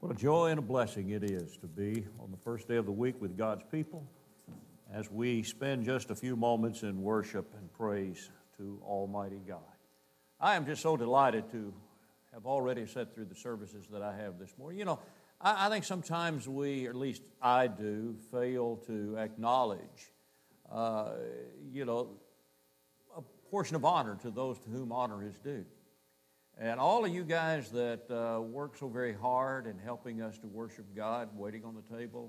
What a joy and a blessing it is to be on the first day of the week with God's people as we spend just a few moments in worship and praise to Almighty God. I am just so delighted to have already sat through the services that I have this morning. You know, I think sometimes we, or at least I do, fail to acknowledge, a portion of honor to those to whom honor is due. And all of you guys that work so very hard in helping us to worship God, waiting on the table,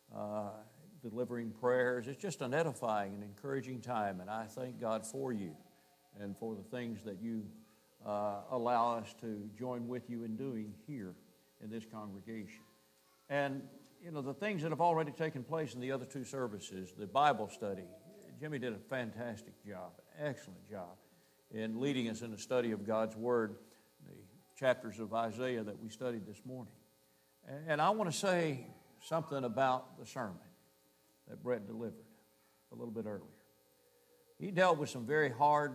delivering prayers, it's just an edifying and encouraging time. And I thank God for you and for the things that you allow us to join with you in doing here in this congregation. And, you know, the things that have already taken place in the other two services, the Bible study, Jimmy did a fantastic job, excellent job in leading us in the study of God's Word, the chapters of Isaiah that we studied this morning. And I want to say something about the sermon that Brett delivered a little bit earlier. He dealt with some very hard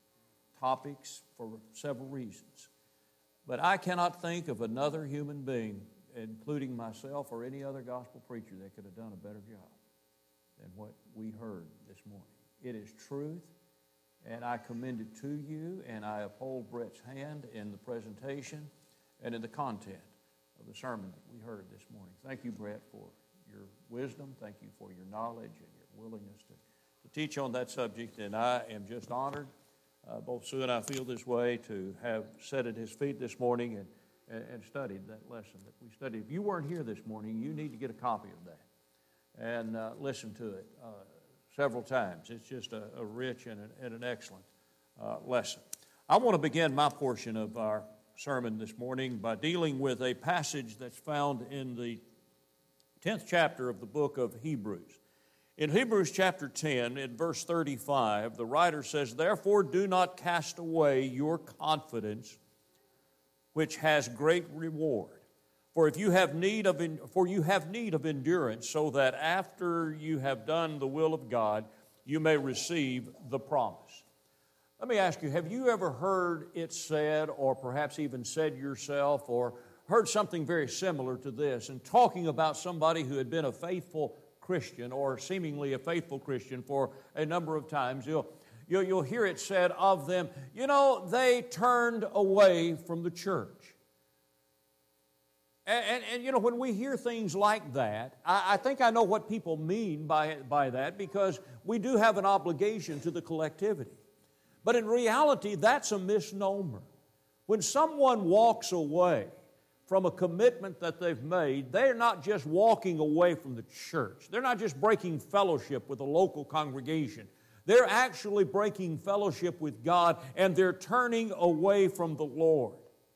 topics for several reasons. But I cannot think of another human being, including myself or any other gospel preacher, that could have done a better job than what we heard this morning. It is truth. And I commend it to you, and I uphold Brett's hand in the presentation and in the content of the sermon that we heard this morning. Thank you, Brett, for your wisdom. Thank you for your knowledge and your willingness to teach on that subject. And I am just honored, both Sue and I feel this way, to have sat at his feet this morning and studied that lesson that we studied. If you weren't here this morning, you need to get a copy of that and listen to it several times. It's just a rich and an excellent lesson. I want to begin my portion of our sermon this morning by dealing with a passage that's found in the 10th chapter of the book of Hebrews. In Hebrews chapter 10, in verse 35, the writer says, "Therefore do not cast away your confidence, which has great reward. For you have need of endurance, so that after you have done the will of God, you may receive the promise." Let me ask you, have you ever heard it said, or perhaps even said yourself, or heard something very similar to this, and talking about somebody who had been a faithful Christian, or seemingly a faithful Christian for a number of times? You'll hear it said of them, you know, they turned away from the church. And you know, when we hear things like that, I think I know what people mean by that, because we do have an obligation to the collectivity. But in reality, that's a misnomer. When someone walks away from a commitment that they've made, they're not just walking away from the church. They're not just breaking fellowship with a local congregation. They're actually breaking fellowship with God, and they're turning away from the Lord.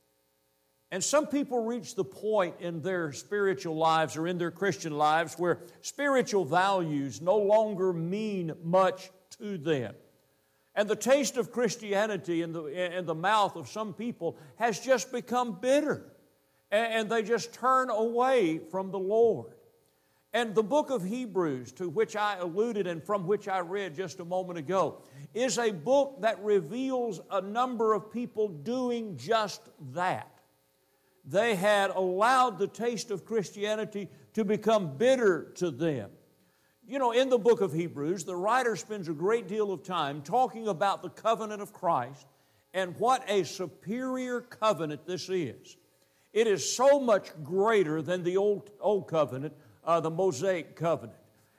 And some people reach the point in their spiritual lives or in their Christian lives where spiritual values no longer mean much to them. And the taste of Christianity in the mouth of some people has just become bitter. And they just turn away from the Lord. And the book of Hebrews, to which I alluded and from which I read just a moment ago, is a book that reveals a number of people doing just that. They had allowed the taste of Christianity to become bitter to them. You know, in the book of Hebrews, the writer spends a great deal of time talking about the covenant of Christ and what a superior covenant this is. It is so much greater than the old covenant, the Mosaic covenant.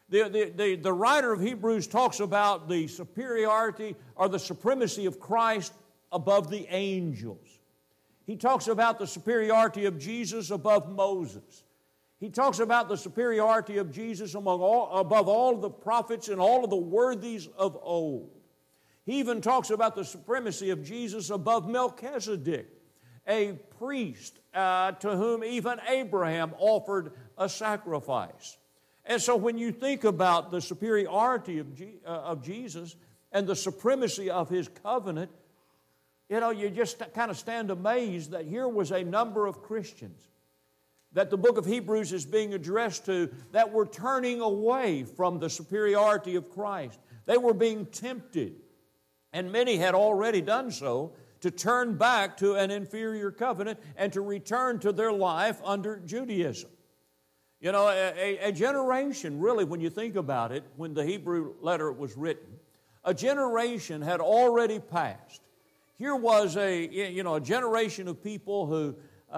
The writer of Hebrews talks about the superiority or the supremacy of Christ above the angels. He talks about the superiority of Jesus above Moses. He talks about the superiority of Jesus above all the prophets and all of the worthies of old. He even talks about the supremacy of Jesus above Melchizedek, a priest to whom even Abraham offered a sacrifice. And so when you think about the superiority of Jesus and the supremacy of His covenant, you know, you just kind of stand amazed that here was a number of Christians that the book of Hebrews is being addressed to that were turning away from the superiority of Christ. They were being tempted, and many had already done so, to turn back to an inferior covenant and to return to their life under Judaism. You know, a generation, really, when you think about it, when the Hebrew letter was written, a generation had already passed. Here was a generation of people who,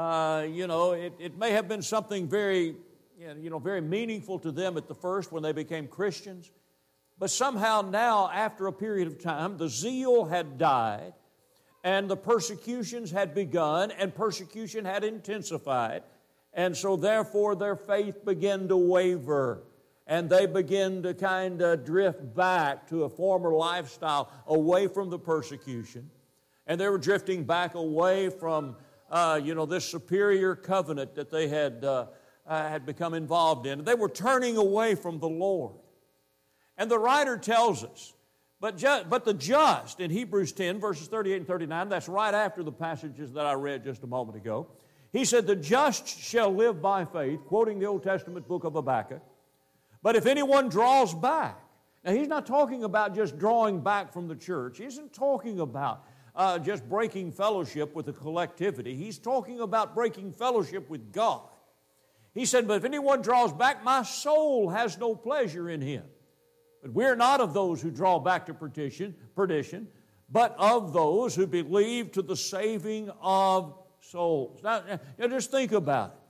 it may have been something very meaningful to them at the first when they became Christians. But somehow now, after a period of time, the zeal had died, and the persecutions had begun, and persecution had intensified. And so therefore their faith began to waver, and they began to kind of drift back to a former lifestyle away from the persecution. And they were drifting back away from, this superior covenant that they had become involved in. They were turning away from the Lord. And the writer tells us, but the just, in Hebrews 10, verses 38 and 39, that's right after the passages that I read just a moment ago, he said, the just shall live by faith, quoting the Old Testament book of Habakkuk. But if anyone draws back, now he's not talking about just drawing back from the church. He isn't talking about just breaking fellowship with the collectivity. He's talking about breaking fellowship with God. He said, but if anyone draws back, my soul has no pleasure in him. But we're not of those who draw back to perdition, but of those who believe to the saving of souls. Now, just think about it.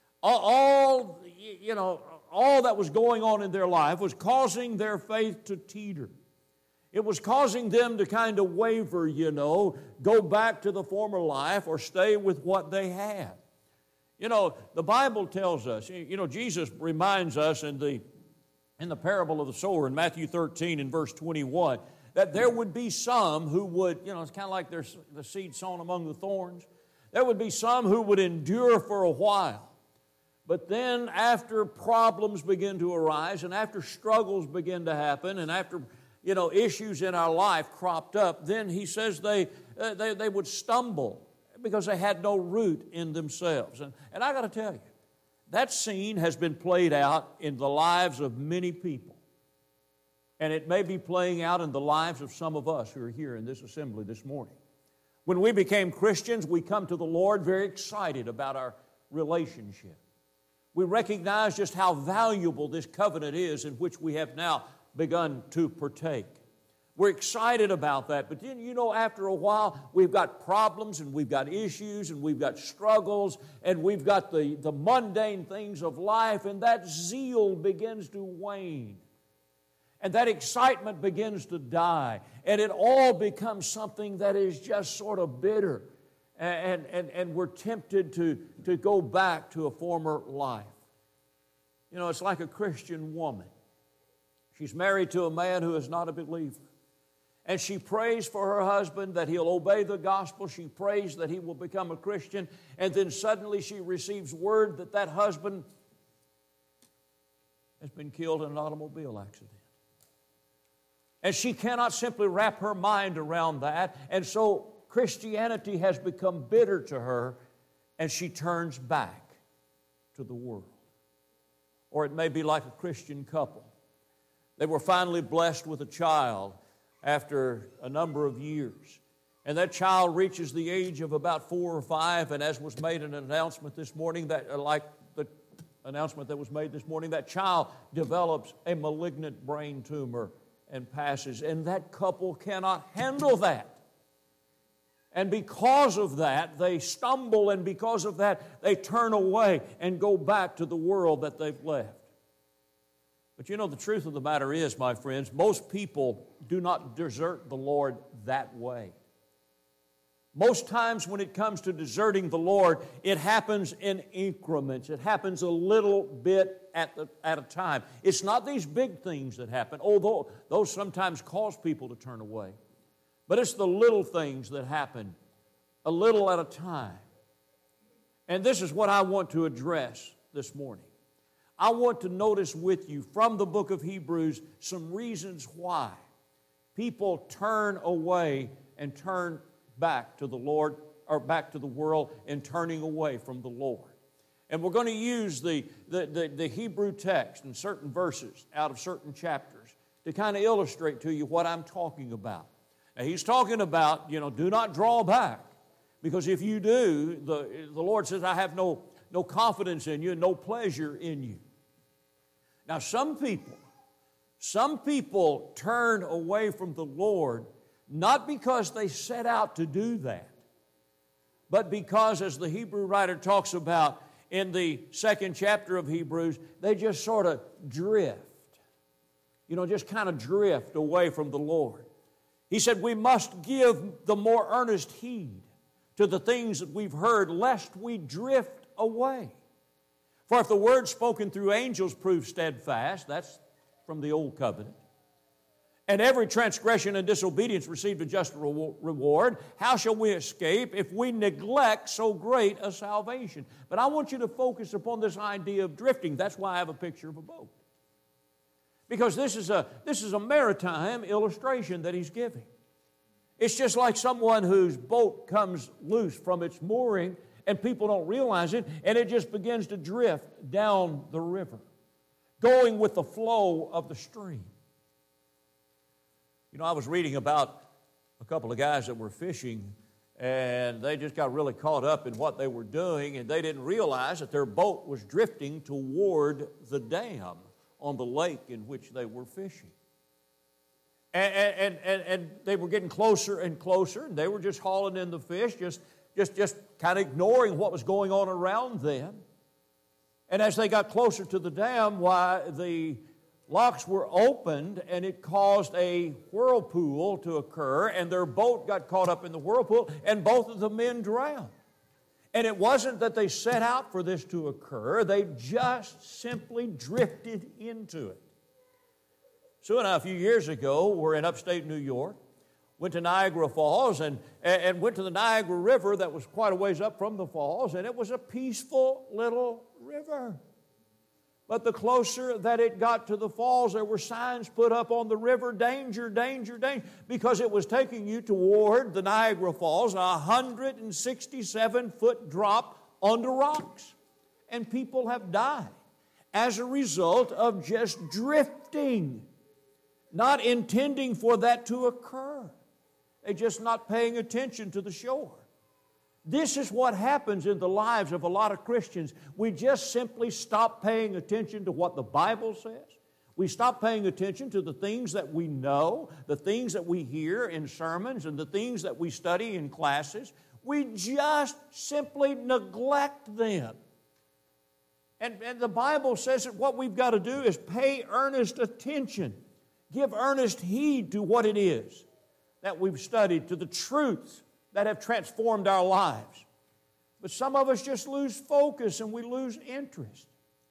All that was going on in their life was causing their faith to teeter. It was causing them to kind of waver, go back to the former life or stay with what they had. The Bible tells us, Jesus reminds us in the parable of the sower in Matthew 13 and verse 21, that there would be some who would, it's kind of like there's the seed sown among the thorns. There would be some who would endure for a while. But then after problems begin to arise and after struggles begin to happen and after, issues in our life cropped up, then he says they would stumble because they had no root in themselves. And I got to tell you, that scene has been played out in the lives of many people. And it may be playing out in the lives of some of us who are here in this assembly this morning. When we became Christians, we come to the Lord very excited about our relationship. We recognize just how valuable this covenant is in which we have now begun to partake. We're excited about that, but then, after a while, we've got problems and we've got issues and we've got struggles and we've got the mundane things of life, and that zeal begins to wane. And that excitement begins to die, and it all becomes something that is just sort of bitter, and we're tempted to go back to a former life. It's like a Christian woman. She's married to a man who is not a believer. And she prays for her husband that he'll obey the gospel. She prays that he will become a Christian. And then suddenly she receives word that husband has been killed in an automobile accident. And she cannot simply wrap her mind around that. And so Christianity has become bitter to her, and she turns back to the world. Or it may be like a Christian couple. They were finally blessed with a child after a number of years. And that child reaches the age of about 4 or 5, and as was made an announcement this morning, like the announcement that was made this morning, that child develops a malignant brain tumor and passes. And that couple cannot handle that. And because of that, they stumble, and because of that, they turn away and go back to the world that they've left. But the truth of the matter is, my friends, most people do not desert the Lord that way. Most times when it comes to deserting the Lord, it happens in increments. It happens a little bit at a time. It's not these big things that happen, although those sometimes cause people to turn away. But it's the little things that happen a little at a time. And this is what I want to address this morning. I want to notice with you from the book of Hebrews some reasons why people turn away and turn back to the Lord, or back to the world, and turning away from the Lord. And we're going to use the Hebrew text and certain verses out of certain chapters to kind of illustrate to you what I'm talking about. Now, he's talking about, do not draw back. Because if you do, the Lord says, I have no confidence in you, no pleasure in you. Now, some people turn away from the Lord not because they set out to do that, but because, as the Hebrew writer talks about in the 2nd chapter of Hebrews, they just sort of drift. Just kind of drift away from the Lord. He said we must give the more earnest heed to the things that we've heard, lest we drift away. For if the word spoken through angels proved steadfast, that's from the old covenant, and every transgression and disobedience received a just reward, how shall we escape if we neglect so great a salvation? But I want you to focus upon this idea of drifting. That's why I have a picture of a boat. Because this is a maritime illustration that he's giving. It's just like someone whose boat comes loose from its mooring and people don't realize it, and it just begins to drift down the river, going with the flow of the stream. I was reading about a couple of guys that were fishing, and they just got really caught up in what they were doing, and they didn't realize that their boat was drifting toward the dam on the lake in which they were fishing. And they were getting closer and closer, and they were just hauling in the fish, just kind of ignoring what was going on around them. And as they got closer to the dam, the locks were opened, and it caused a whirlpool to occur, and their boat got caught up in the whirlpool, and both of the men drowned. And it wasn't that they set out for this to occur. They just simply drifted into it. Sue and I, a few years ago, were in upstate New York, went to Niagara Falls, and went to the Niagara River that was quite a ways up from the falls, and it was a peaceful little river. But the closer that it got to the falls, there were signs put up on the river, danger, danger, danger, because it was taking you toward the Niagara Falls, a 167-foot drop onto rocks. And people have died as a result of just drifting, not intending for that to occur. They're just not paying attention to the shore. This is what happens in the lives of a lot of Christians. We just simply stop paying attention to what the Bible says. We stop paying attention to the things that we know, the things that we hear in sermons, and the things that we study in classes. We just simply neglect them. And the Bible says that what we've got to do is pay earnest attention, give earnest heed to what it is that we've studied, to the truths that have transformed our lives. But some of us just lose focus and we lose interest.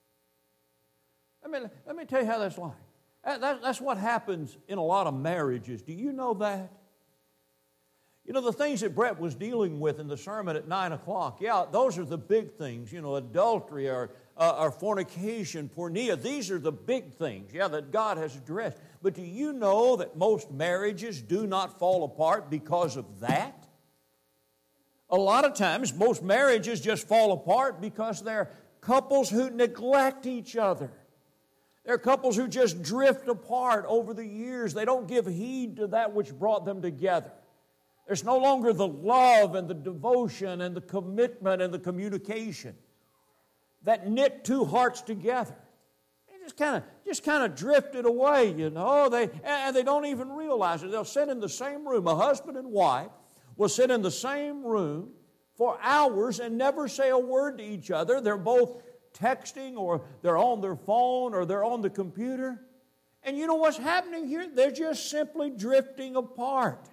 Let me tell you how that's like. That's what happens in a lot of marriages. Do you know that? The things that Brett was dealing with in the sermon at 9 o'clock, those are the big things. Adultery or fornication, porneia. These are the big things, that God has addressed. But do you know that most marriages do not fall apart because of that? A lot of times, most marriages just fall apart because they're couples who neglect each other. They're couples who just drift apart over the years. They don't give heed to that which brought them together. There's no longer the love and the devotion and the commitment and the communication that knit two hearts together. They just kind of drifted away, and they don't even realize it. They'll sit in the same room, a husband and wife, will sit in the same room for hours and never say a word to each other. They're both texting, or they're on their phone, or they're on the computer. And you know what's happening here? They're just simply drifting apart.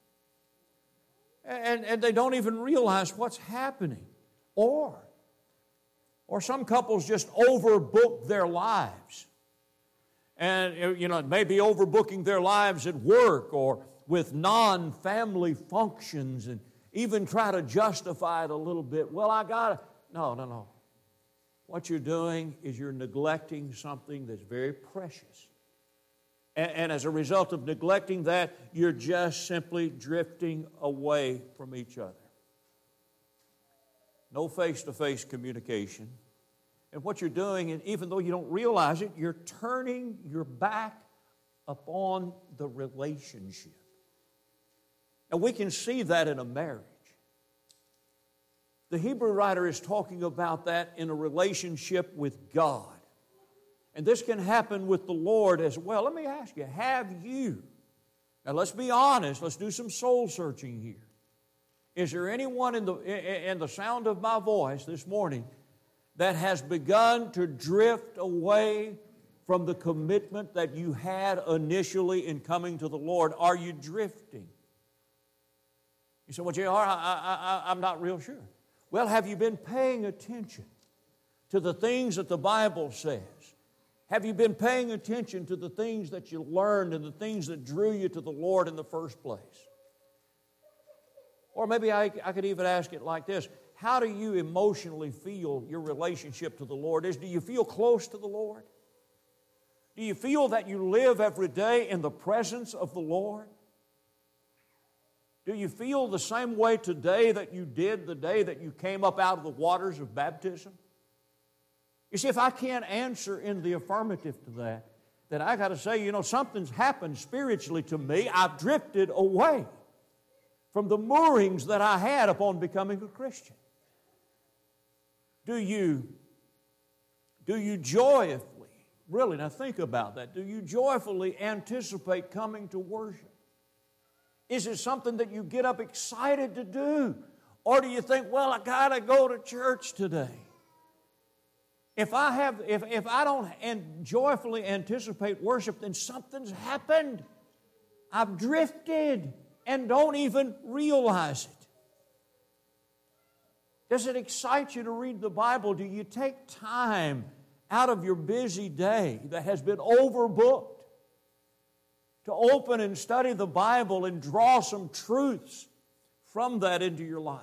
And they don't even realize what's happening. Or some couples just overbook their lives. And, maybe overbooking their lives at work or with non-family functions, and even try to justify it a little bit. Well, No. What you're doing is you're neglecting something that's very precious. And as a result of neglecting that, you're just simply drifting away from each other. No face-to-face communication. And what you're doing, and even though you don't realize it, you're turning your back upon the relationship. And we can see that in a marriage. The Hebrew writer is talking about that in a relationship with God. And this can happen with the Lord as well. Let me ask you, have you? Now let's be honest, let's do some soul searching here. Is there anyone in the sound of my voice this morning that has begun to drift away from the commitment that you had initially in coming to the Lord? Are you drifting? You say, well, JR, I'm not real sure. Well, have you been paying attention to the things that the Bible says? Have you been paying attention to the things that you learned and the things that drew you to the Lord in the first place? Or maybe I could even ask it like this. How do you emotionally feel your relationship to the Lord is? Do you feel close to the Lord? Do you feel that you live every day in the presence of the Lord? Do you feel the same way today that you did the day that you came up out of the waters of baptism? You see, if I can't answer in the affirmative to that, then I got to say, something's happened spiritually to me. I've drifted away from the moorings that I had upon becoming a Christian. Do you joyfully, really, now think about that, do you joyfully anticipate coming to worship? Is it something that you get up excited to do? Or do you think, well, I got to go to church today? If I don't joyfully anticipate worship, then something's happened. I've drifted and don't even realize it. Does it excite you to read the Bible? Do you take time out of your busy day that has been overbooked to open and study the Bible and draw some truths from that into your life?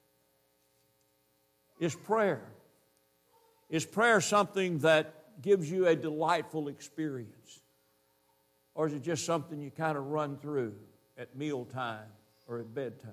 Is prayer something that gives you a delightful experience? Or is it just something you kind of run through at mealtime or at bedtime?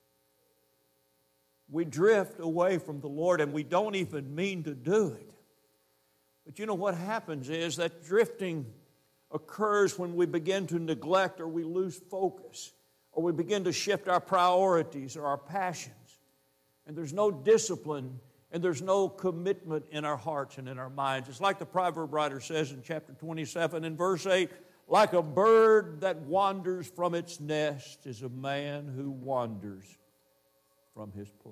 We drift away from the Lord and we don't even mean to do it. But you know what happens is that drifting occurs when we begin to neglect or we lose focus or we begin to shift our priorities or our passions. And there's no discipline and there's no commitment in our hearts and in our minds. It's like the proverb writer says in chapter 27 and verse 8, like a bird that wanders from its nest is a man who wanders from his place.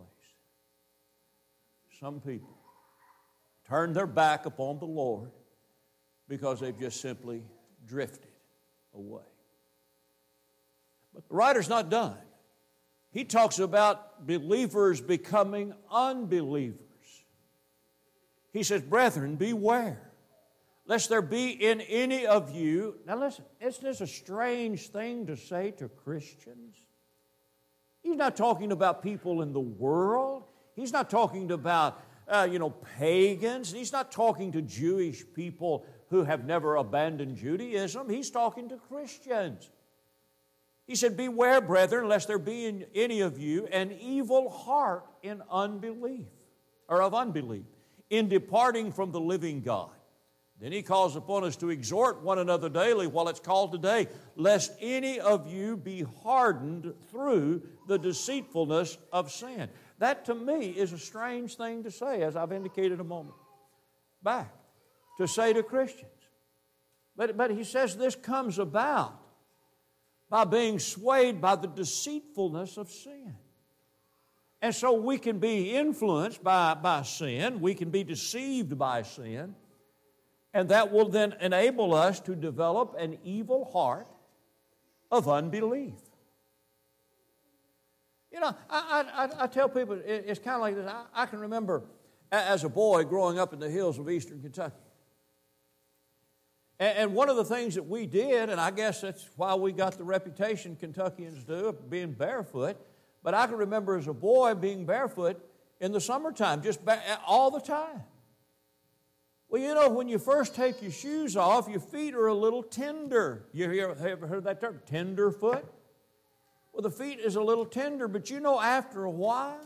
Some people turn their back upon the Lord because they've just simply drifted away. But the writer's not done. He talks about believers becoming unbelievers. He says, brethren, beware, lest there be in any of you. Now listen, isn't this a strange thing to say to Christians? He's not talking about people in the world. He's not talking about, pagans. He's not talking to Jewish people who have never abandoned Judaism. He's talking to Christians. He said, beware, brethren, lest there be in any of you an evil heart in unbelief, or of unbelief, in departing from the living God. Then he calls upon us to exhort one another daily while it's called today, lest any of you be hardened through the deceitfulness of sin. That to me is a strange thing to say, as I've indicated a moment back, to say to Christians. But he says this comes about by being swayed by the deceitfulness of sin. And so we can be influenced by sin, we can be deceived by sin, and that will then enable us to develop an evil heart of unbelief. I tell people, it's kind of like this. I can remember as a boy growing up in the hills of eastern Kentucky. And one of the things that we did, and I guess that's why we got the reputation Kentuckians do of being barefoot, but I can remember as a boy being barefoot in the summertime, just all the time. Well, when you first take your shoes off, your feet are a little tender. You ever heard that term, tenderfoot? Well, the feet is a little tender, but after a while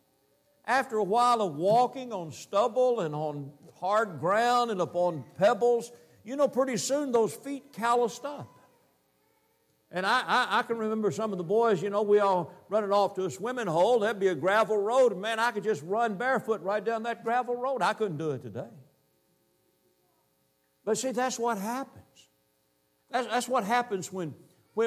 of walking on stubble and on hard ground and upon pebbles, pretty soon those feet calloused up. And I can remember some of the boys, we all running off to a swimming hole. There'd be a gravel road, and man, I could just run barefoot right down that gravel road. I couldn't do it today. But see, that's what happens. That's what happens when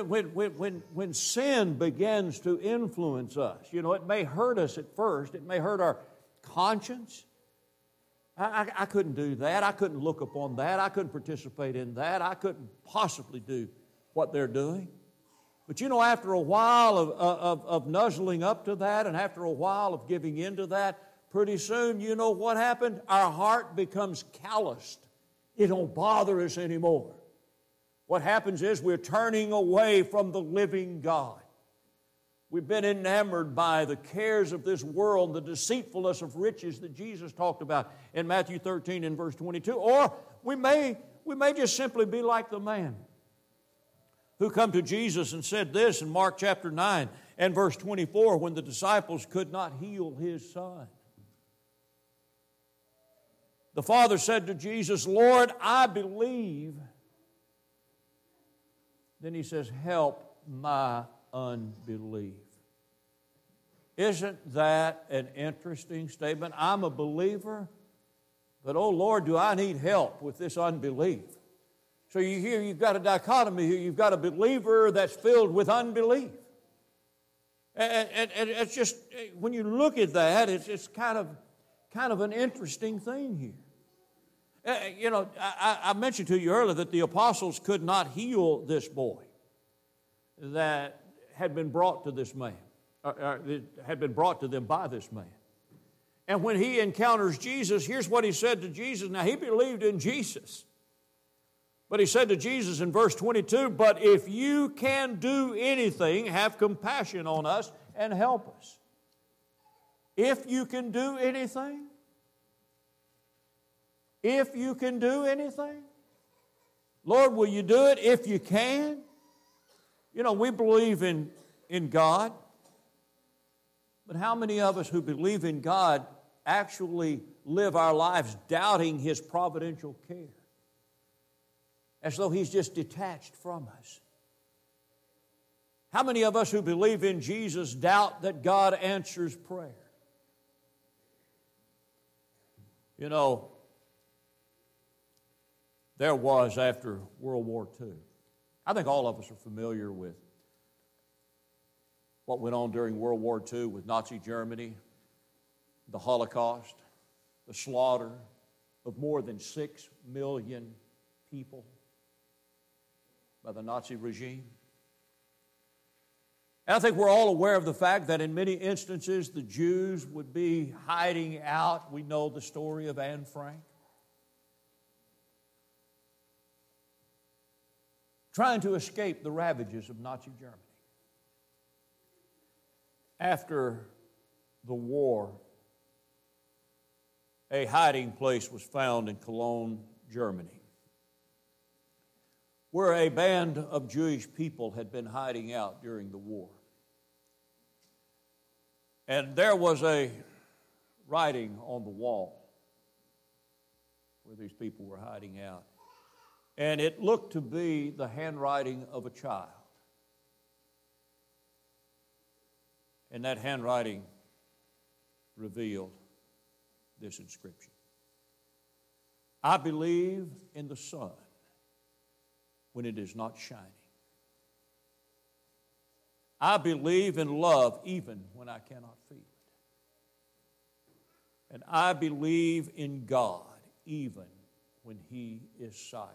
sin begins to influence us. It may hurt us at first. It may hurt our conscience. I couldn't do that. I couldn't look upon that. I couldn't participate in that. I couldn't possibly do what they're doing. But after a while of nuzzling up to that, and after a while of giving in to that, pretty soon, what happened? Our heart becomes calloused. It don't bother us anymore. What happens is we're turning away from the living God. We've been enamored by the cares of this world, the deceitfulness of riches that Jesus talked about in Matthew 13 and verse 22. Or we may just simply be like the man who come to Jesus and said this in Mark chapter 9 and verse 24 when the disciples could not heal his son. The father said to Jesus, "Lord, I believe." Then he says, "Help my unbelief." Isn't that an interesting statement? I'm a believer, but oh Lord, do I need help with this unbelief. So you've got a dichotomy here. You've got a believer that's filled with unbelief. And it's just, when you look at that, it's kind of an interesting thing here. I mentioned to you earlier that the apostles could not heal this boy that had been brought to this man, had been brought to them by this man. And when he encounters Jesus, here's what he said to Jesus. Now, he believed in Jesus. But he said to Jesus in verse 22, "But if you can do anything, have compassion on us and help us." If you can do anything? If you can do anything? Lord, will you do it if you can? We believe in God. But how many of us who believe in God actually live our lives doubting His providential care? As though He's just detached from us. How many of us who believe in Jesus doubt that God answers prayer? There was after World War II. I think all of us are familiar with what went on during World War II with Nazi Germany, the Holocaust, the slaughter of more than 6 million people by the Nazi regime. And I think we're all aware of the fact that in many instances the Jews would be hiding out. We know the story of Anne Frank. Trying to escape the ravages of Nazi Germany. After the war, a hiding place was found in Cologne, Germany, where a band of Jewish people had been hiding out during the war. And there was a writing on the wall where these people were hiding out. And it looked to be the handwriting of a child. And that handwriting revealed this inscription: "I believe in the sun when it is not shining. I believe in love even when I cannot feel it. And I believe in God even when He is silent."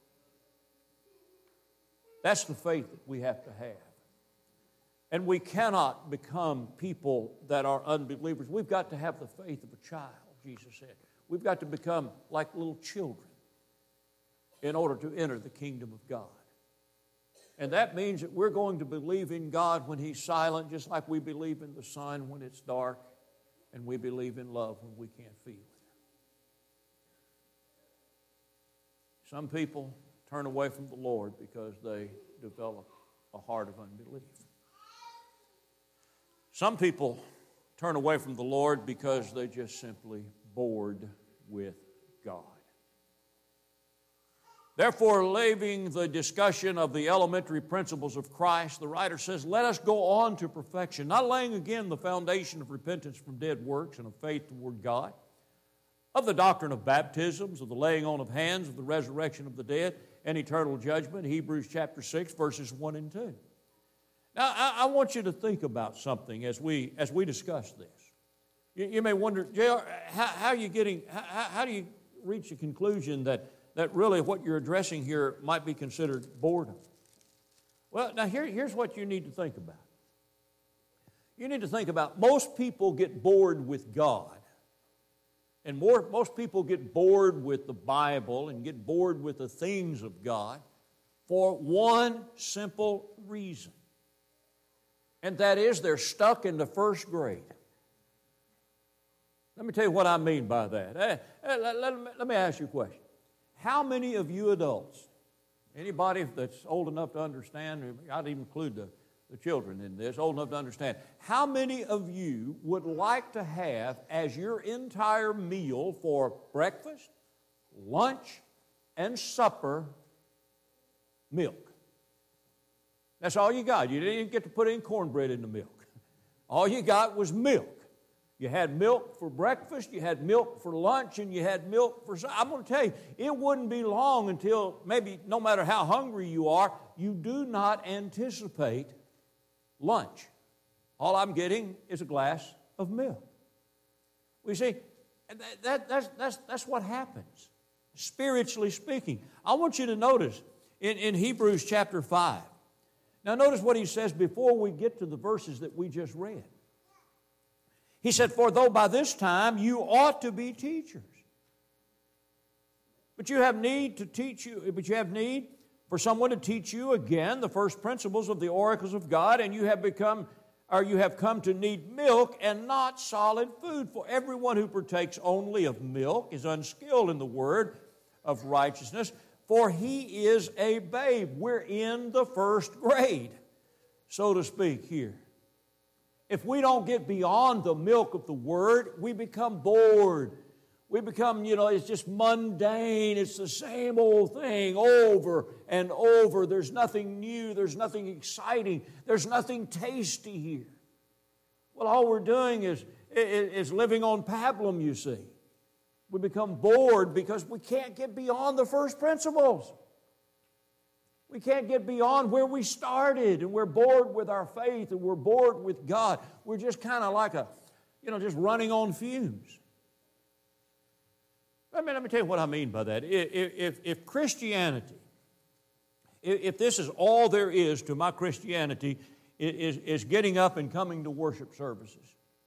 That's the faith that we have to have. And we cannot become people that are unbelievers. We've got to have the faith of a child, Jesus said. We've got to become like little children in order to enter the kingdom of God. And that means that we're going to believe in God when He's silent, just like we believe in the sun when it's dark, and we believe in love when we can't feel it. Some people turn away from the Lord because they develop a heart of unbelief. Some people turn away from the Lord because they're just simply bored with God. Therefore, leaving the discussion of the elementary principles of Christ, the writer says, let us go on to perfection, not laying again the foundation of repentance from dead works and of faith toward God, of the doctrine of baptisms, of the laying on of hands, of the resurrection of the dead, and eternal judgment, Hebrews chapter 6, verses 1 and 2. Now, I want you to think about something as we discuss this. You may wonder, JR, how do you reach the conclusion that really what you're addressing here might be considered boredom? Well, now here's what you need to think about. You need to think about most people get bored with God. And most people get bored with the Bible and get bored with the things of God for one simple reason. And that is they're stuck in the first grade. Let me tell you what I mean by that. Let me ask you a question. How many of you adults, anybody that's old enough to understand, I'd even include the children in this, old enough to understand, how many of you would like to have as your entire meal for breakfast, lunch, and supper, milk? That's all you got. You didn't even get to put any cornbread in the milk. All you got was milk. You had milk for breakfast, you had milk for lunch, and you had milk for supper. I'm going to tell you, it wouldn't be long until maybe no matter how hungry you are, you do not anticipate lunch. All I'm getting is a glass of milk. We see, that's what happens, spiritually speaking. I want you to notice in Hebrews chapter 5. Now notice what he says before we get to the verses that we just read. He said, for though by this time you ought to be teachers, but you have need for someone to teach you again the first principles of the oracles of God, and you have come to need milk and not solid food. For everyone who partakes only of milk is unskilled in the word of righteousness, for he is a babe. We're in the first grade, so to speak, here. If we don't get beyond the milk of the Word, we become bored. We become, it's just mundane. It's the same old thing over and over. There's nothing new. There's nothing exciting. There's nothing tasty here. Well, all we're doing is living on pablum, you see. We become bored because we can't get beyond the first principles. We can't get beyond where we started, and we're bored with our faith, and we're bored with God. We're just kind of like just running on fumes. Let me tell you what I mean by that. If Christianity, if this is all there is to my Christianity, is getting up and coming to worship services,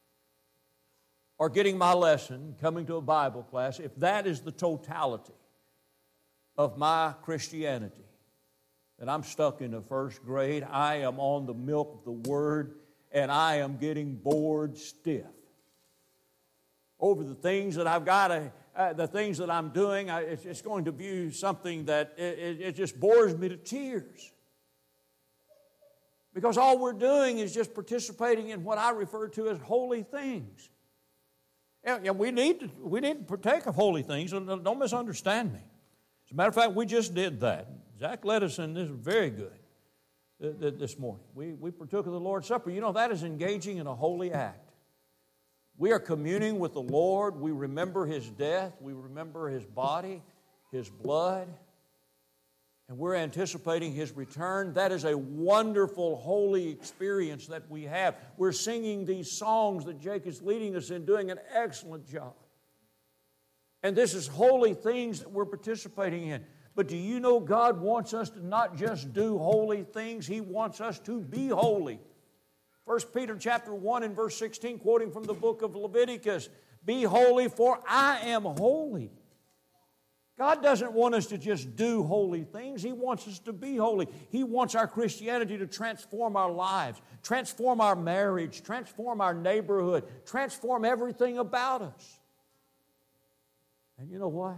or getting my lesson, coming to a Bible class, if that is the totality of my Christianity, that I'm stuck in the first grade, I am on the milk of the Word, and I am getting bored stiff over the things that I've got the things that I'm doing. It's going to be something that it just bores me to tears. Because all we're doing is just participating in what I refer to as holy things. And we need to partake of holy things, and don't misunderstand me. As a matter of fact, we just did that. Zach led us in this very good this morning. We partook of the Lord's Supper. That is engaging in a holy act. We are communing with the Lord. We remember His death. We remember His body, His blood. And we're anticipating His return. That is a wonderful, holy experience that we have. We're singing these songs that Jake is leading us in, doing an excellent job. And this is holy things that we're participating in. But do you know God wants us to not just do holy things, He wants us to be holy. 1 Peter chapter 1 and verse 16, quoting from the book of Leviticus, be holy, for I am holy. God doesn't want us to just do holy things. He wants us to be holy. He wants our Christianity to transform our lives, transform our marriage, transform our neighborhood, transform everything about us. And you know what?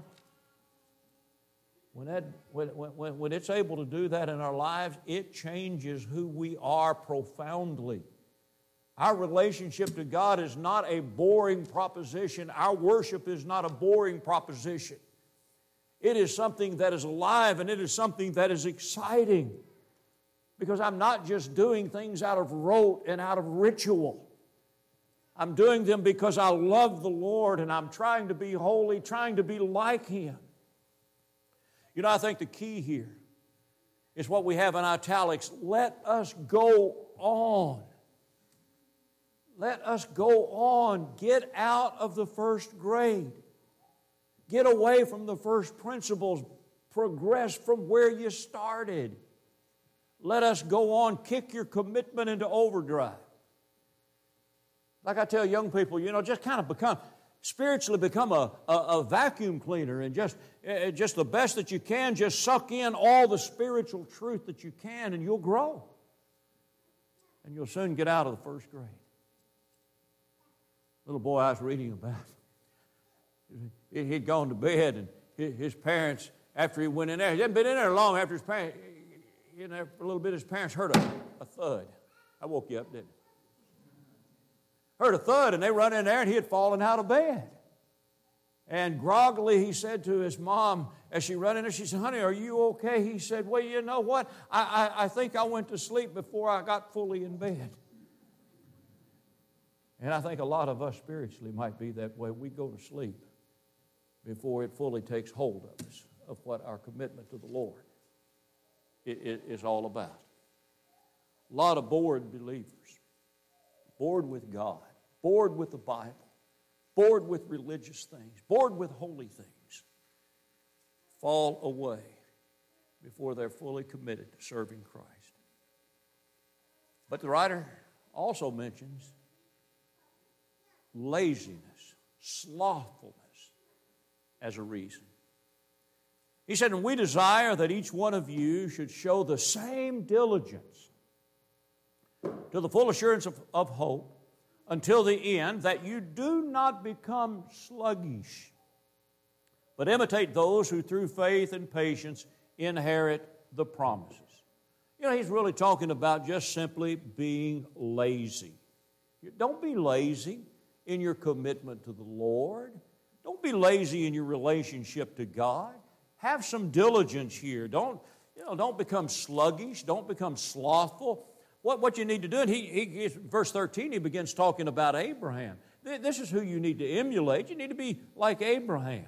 When it's able to do that in our lives, it changes who we are profoundly. Our relationship to God is not a boring proposition. Our worship is not a boring proposition. It is something that is alive, and it is something that is exciting. Because I'm not just doing things out of rote and out of ritual. I'm doing them because I love the Lord, and I'm trying to be holy, trying to be like Him. You know, I think the key here is what we have in italics. Let us go on. Let us go on. Get out of the first grade. Get away from the first principles. Progress from where you started. Let us go on. Kick your commitment into overdrive. Like I tell young people, just kind of spiritually become a vacuum cleaner and just the best that you can. Just suck in all the spiritual truth that you can, and you'll grow. And you'll soon get out of the first grade. Little boy I was reading about, he'd gone to bed, and his parents, after he went in there, he hadn't been in there long after his parents, for a little bit, his parents heard a thud. I woke you up, didn't I? Heard a thud, and they run in there, and he had fallen out of bed. And groggily, he said to his mom, as she ran in there, she said, "Honey, are you okay?" He said, "Well, you know what? I think I went to sleep before I got fully in bed." And I think a lot of us spiritually might be that way. We go to sleep before it fully takes hold of us, of what our commitment to the Lord is all about. A lot of bored believers, bored with God, bored with the Bible, bored with religious things, bored with holy things, fall away before they're fully committed to serving Christ. But the writer also mentions laziness, slothfulness as a reason. He said, "And we desire that each one of you should show the same diligence to the full assurance of hope until the end, that you do not become sluggish, but imitate those who through faith and patience inherit the promises." He's really talking about just simply being lazy. Don't be lazy in your commitment to the Lord. Don't be lazy in your relationship to God. Have some diligence here. Don't become sluggish. Don't become slothful. What you need to do, and verse 13, he begins talking about Abraham. This is who you need to emulate. You need to be like Abraham.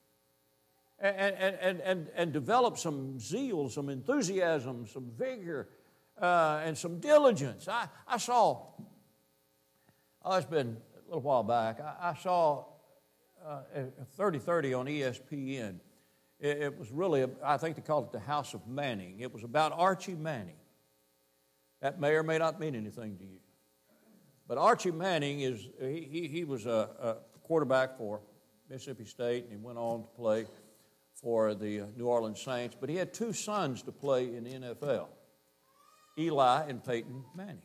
And develop some zeal, some enthusiasm, some vigor, and some diligence. I saw, it's been a little while back, I saw 30/30 on ESPN. It was really, I think they called it the House of Manning. It was about Archie Manning. That may or may not mean anything to you. But Archie Manning he was a quarterback for Mississippi State, and he went on to play for the New Orleans Saints. But he had two sons to play in the NFL, Eli and Peyton Manning.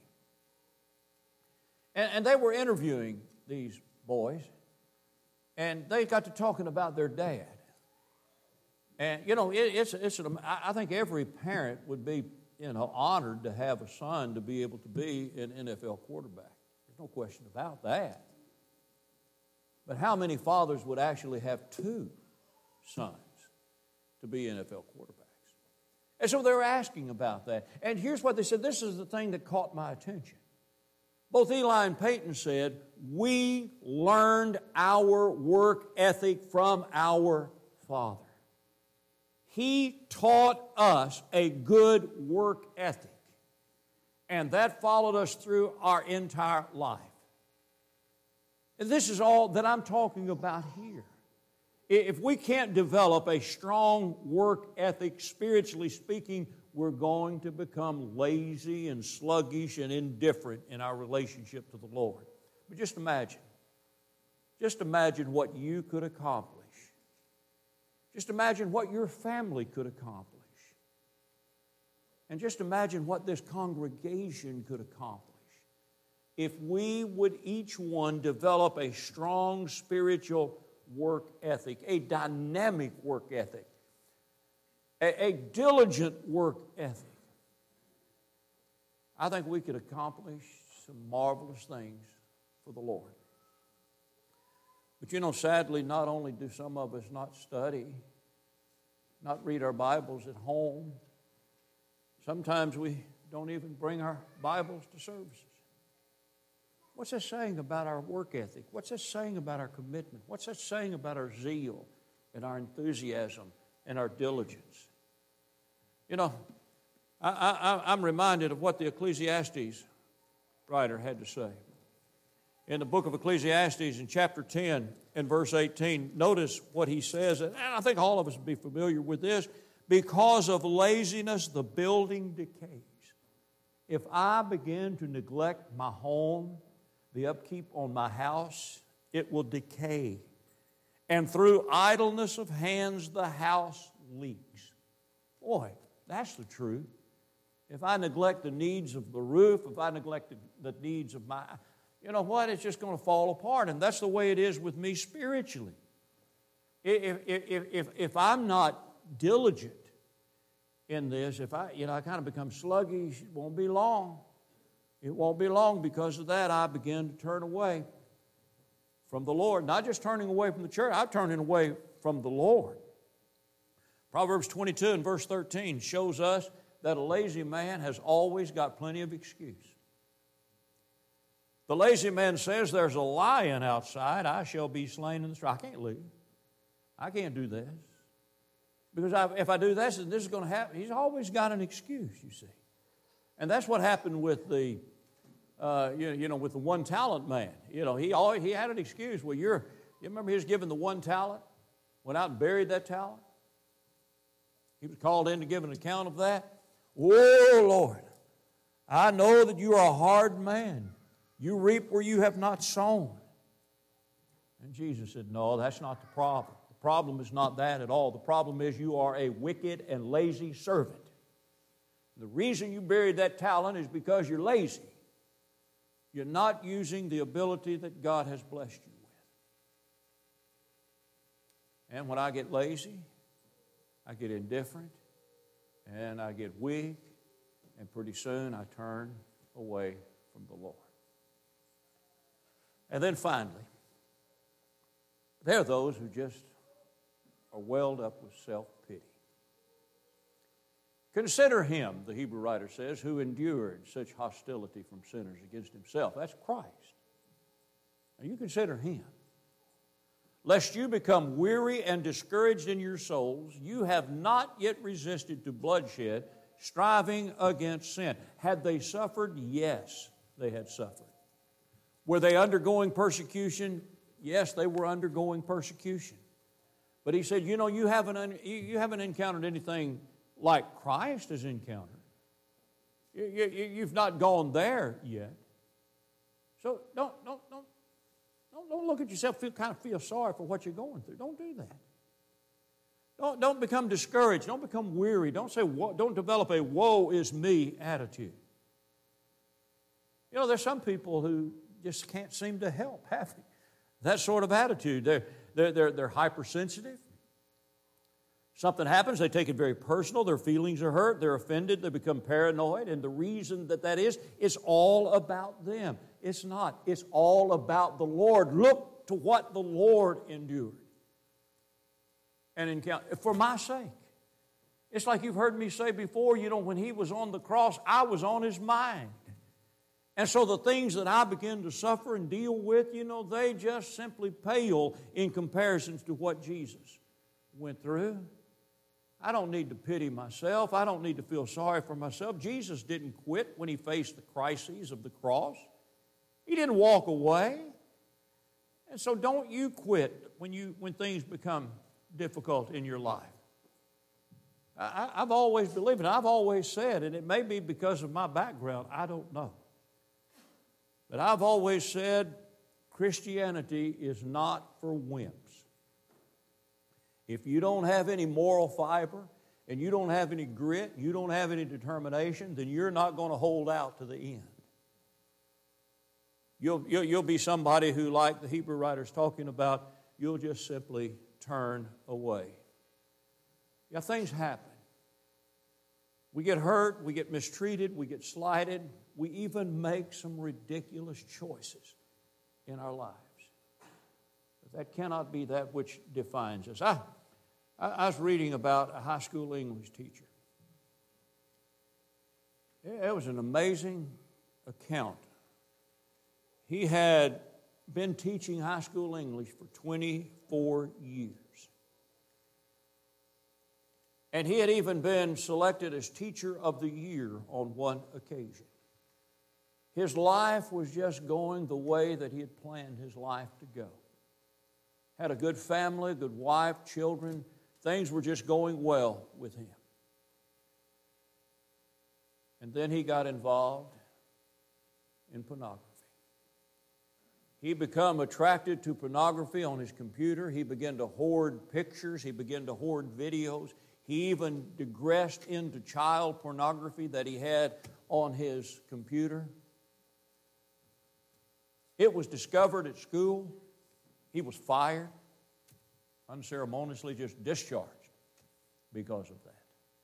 And they were interviewing these boys, and they got to talking about their dad. And, I think every parent would be, honored to have a son to be able to be an NFL quarterback. There's no question about that. But how many fathers would actually have two sons to be NFL quarterbacks? And so they were asking about that. And here's what they said. This is the thing that caught my attention. Both Eli and Peyton said, "We learned our work ethic from our father. He taught us a good work ethic, and that followed us through our entire life." And this is all that I'm talking about here. If we can't develop a strong work ethic, spiritually speaking, we're going to become lazy and sluggish and indifferent in our relationship to the Lord. But just imagine what you could accomplish. Just imagine what your family could accomplish. And just imagine what this congregation could accomplish if we would each one develop a strong spiritual work ethic, a dynamic work ethic, a diligent work ethic. I think we could accomplish some marvelous things for the Lord. But sadly, not only do some of us not study not read our Bibles at home. Sometimes we don't even bring our Bibles to services. What's that saying about our work ethic? What's that saying about our commitment? What's that saying about our zeal and our enthusiasm and our diligence? You know, I'm reminded of what the Ecclesiastes writer had to say. In the book of Ecclesiastes, in chapter 10 and verse 18, notice what he says, and I think all of us would be familiar with this. Because of laziness, the building decays. If I begin to neglect my home, the upkeep on my house, it will decay. And through idleness of hands, the house leaks. Boy, that's the truth. If I neglect the needs of the roof, if I neglect the needs of my, you know what, it's just going to fall apart. And that's the way it is with me spiritually. If I'm not diligent in this, if I kind of become sluggish, it won't be long. It won't be long. Because of that, I begin to turn away from the Lord. Not just turning away from the church, I'm turning away from the Lord. Proverbs 22 and verse 13 shows us that a lazy man has always got plenty of excuse. The lazy man says, there's a lion outside, I shall be slain in the street. I can't leave. I can't do this. Because if I do this, then this is going to happen. He's always got an excuse, you see. And that's what happened with the, with the 1 talent man. You know, he had an excuse. Well, you remember he was given the 1 talent, went out and buried that talent. He was called in to give an account of that. Oh, Lord, I know that you are a hard man. You reap where you have not sown. And Jesus said, no, that's not the problem. The problem is not that at all. The problem is you are a wicked and lazy servant. The reason you buried that talent is because you're lazy. You're not using the ability that God has blessed you with. And when I get lazy, I get indifferent, and I get weak, and pretty soon I turn away from the Lord. And then finally, there are those who just are welled up with self-pity. Consider him, the Hebrew writer says, who endured such hostility from sinners against himself. That's Christ. Now you consider him. Lest you become weary and discouraged in your souls, you have not yet resisted to bloodshed, striving against sin. Had they suffered? Yes, they had suffered. Were they undergoing persecution? Yes, they were undergoing persecution. But he said, you haven't encountered anything like Christ has encountered. You've not gone there yet. So don't look at yourself, feel sorry for what you're going through. Don't do that. Don't become discouraged. Don't become weary. Don't develop a woe is me attitude. There's some people who just can't seem to help having that sort of attitude. They're hypersensitive. Something happens, they take it very personal. Their feelings are hurt. They're offended. They become paranoid. And the reason that is, it's all about them. It's not. It's all about the Lord. Look to what the Lord endured and encountered for my sake. It's like you've heard me say before, when he was on the cross, I was on his mind. And so the things that I begin to suffer and deal with, they just simply pale in comparison to what Jesus went through. I don't need to pity myself. I don't need to feel sorry for myself. Jesus didn't quit when he faced the crises of the cross. He didn't walk away. And so don't you quit when things become difficult in your life. I've always believed, and I've always said, and it may be because of my background, I don't know. But I've always said Christianity is not for wimps. If you don't have any moral fiber and you don't have any grit, you don't have any determination, then you're not going to hold out to the end. You'll be somebody who, like the Hebrew writer's talking about, you'll just simply turn away. Yeah, things happen. We get hurt, we get mistreated, we get slighted, we even make some ridiculous choices in our lives. But that cannot be that which defines us. I was reading about a high school English teacher. It was an amazing account. He had been teaching high school English for 24 years. And he had even been selected as Teacher of the Year on one occasion. His life was just going the way that he had planned his life to go. Had a good family, good wife, children. Things were just going well with him. And then he got involved in pornography. He became attracted to pornography on his computer. He began to hoard pictures. He began to hoard videos. He even digressed into child pornography that he had on his computer. It was discovered at school. He was fired, unceremoniously just discharged because of that.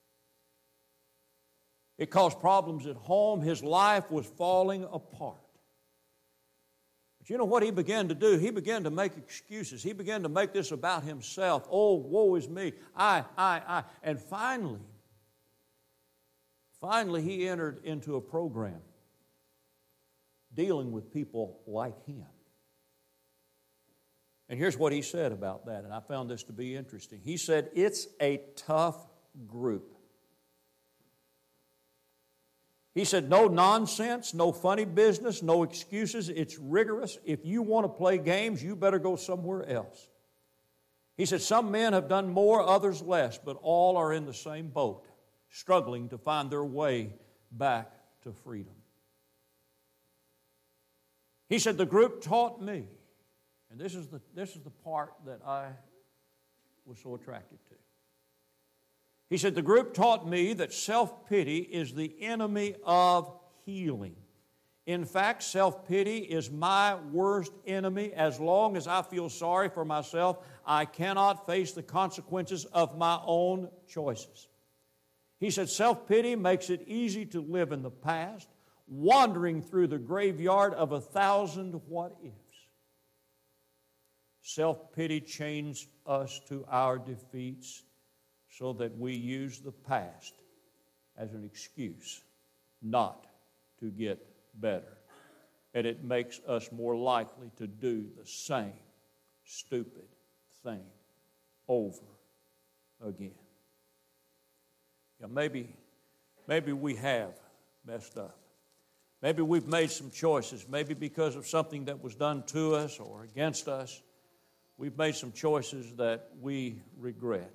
It caused problems at home. His life was falling apart. But you know what he began to do? He began to make excuses. He began to make this about himself. Oh, woe is me. I. And finally, he entered into a program dealing with people like him. And here's what he said about that, and I found this to be interesting. He said, it's a tough group. He said, no nonsense, no funny business, no excuses. It's rigorous. If you want to play games, you better go somewhere else. He said, some men have done more, others less, but all are in the same boat, struggling to find their way back to freedom. He said, the group taught me, and this is the part that I was so attracted to. He said, the group taught me that self-pity is the enemy of healing. In fact, self-pity is my worst enemy. As long as I feel sorry for myself, I cannot face the consequences of my own choices. He said, self-pity makes it easy to live in the past, wandering through the graveyard of 1,000 what-ifs. Self-pity chains us to our defeats so that we use the past as an excuse not to get better. And it makes us more likely to do the same stupid thing over again. Yeah, maybe we have messed up. Maybe we've made some choices, maybe because of something that was done to us or against us. We've made some choices that we regret.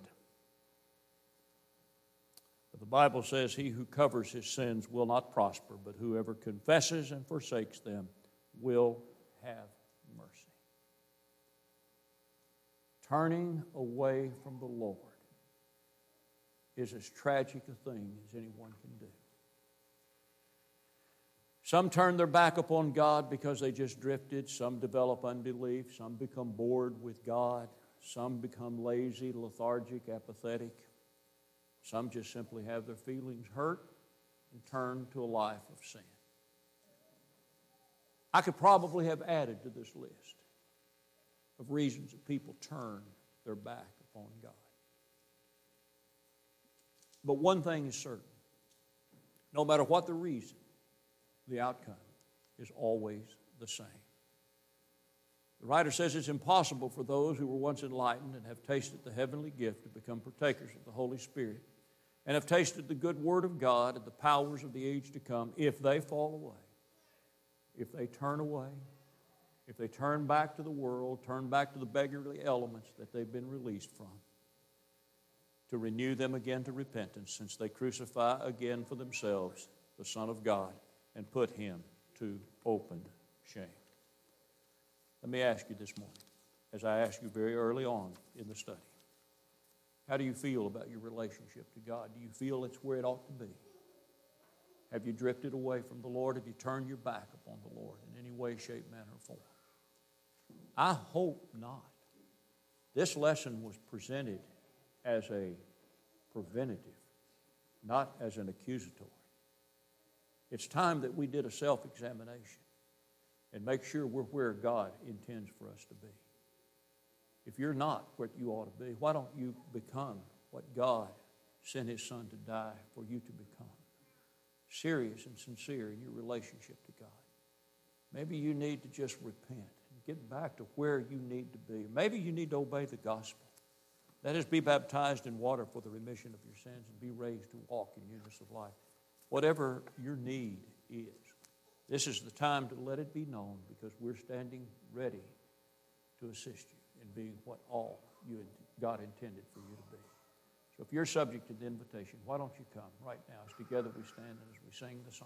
But the Bible says, he who covers his sins will not prosper, but whoever confesses and forsakes them will have mercy. Turning away from the Lord is as tragic a thing as anyone can do. Some turn their back upon God because they just drifted. Some develop unbelief. Some become bored with God. Some become lazy, lethargic, apathetic. Some just simply have their feelings hurt and turn to a life of sin. I could probably have added to this list of reasons that people turn their back upon God. But one thing is certain. No matter what the reason, the outcome is always the same. The writer says it's impossible for those who were once enlightened and have tasted the heavenly gift to become partakers of the Holy Spirit and have tasted the good word of God and the powers of the age to come if they fall away, if they turn away, if they turn back to the world, turn back to the beggarly elements that they've been released from, to renew them again to repentance, since they crucify again for themselves the Son of God and put him to open shame. Let me ask you this morning, as I asked you very early on in the study, how do you feel about your relationship to God? Do you feel it's where it ought to be? Have you drifted away from the Lord? Have you turned your back upon the Lord in any way, shape, manner, or form? I hope not. This lesson was presented as a preventative, not as an accusatory. It's time that we did a self-examination and make sure we're where God intends for us to be. if you're not what you ought to be, why don't you become what God sent His Son to die for you to become? Serious and sincere in your relationship to God. Maybe you need to just repent and get back to where you need to be. Maybe you need to obey the gospel. That is, be baptized in water for the remission of your sins and be raised to walk in newness of life. Whatever your need is, this is the time to let it be known, because we're standing ready to assist you in being what all God intended for you to be. So if you're subject to the invitation, why don't you come right now as together we stand and as we sing the song.